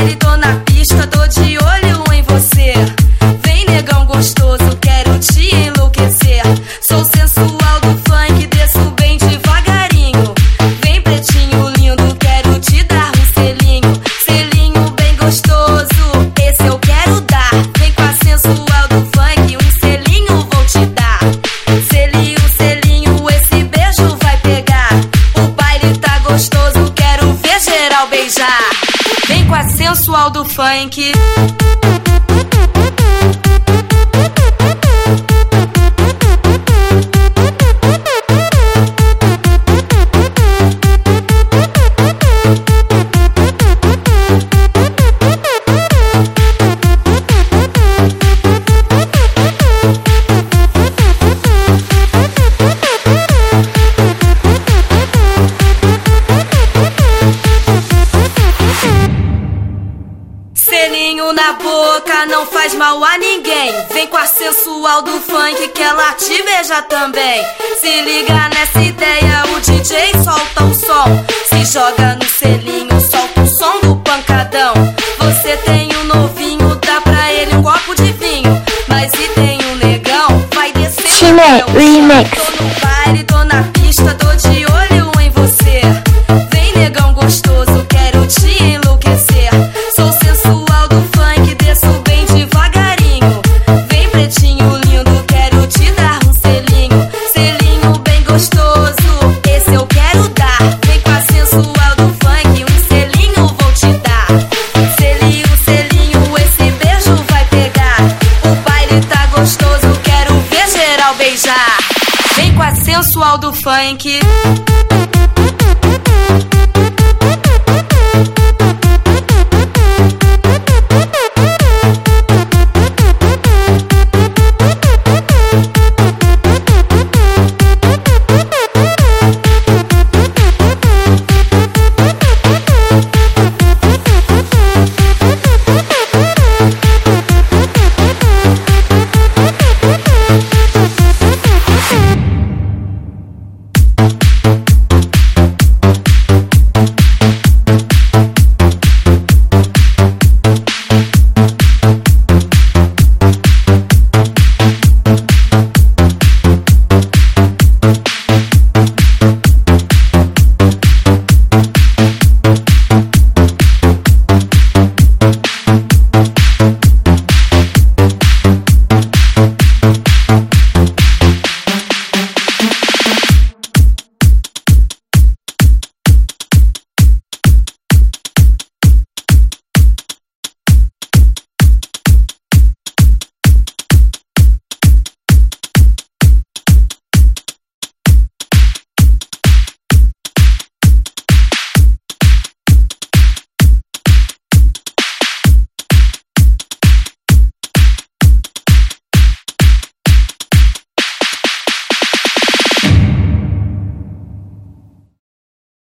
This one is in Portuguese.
baile, tô na pista, tô de olho em você. Vem negão gostoso, quero te enlouquecer. Sou sensual do funk, desço bem devagarinho. Vem pretinho lindo, quero te dar um selinho. Selinho bem gostoso, esse eu quero dar. Vem com a sensual do funk, um selinho vou te dar. Selinho, selinho, esse beijo vai pegar. O baile tá gostoso, quero ver geral beijar. Vem com a sensual do funk. Selinho na boca não faz mal a ninguém. Vem com a sensual do funk que ela te beija também. Se liga nessa ideia, o DJ solta o som. Se joga no selinho, solta o som do pancadão. Você tem um novinho, dá pra ele um copo de vinho. Mas se tem um negão, vai descer. Chile Remix. Tô no baile, tô na pista, tô de olho em você. Vem negão gostoso, quero te enlouquecer. Sou sensual do funk, desço bem devagarinho. Vem pretinho lindo, quero te dar um selinho. Selinho bem gostoso, esse eu quero dar. Vem com a sensual do funk, um selinho vou te dar. Selinho, selinho, esse beijo vai pegar. O baile tá gostoso, quero ver geral beijar. Vem com a sensual do funk.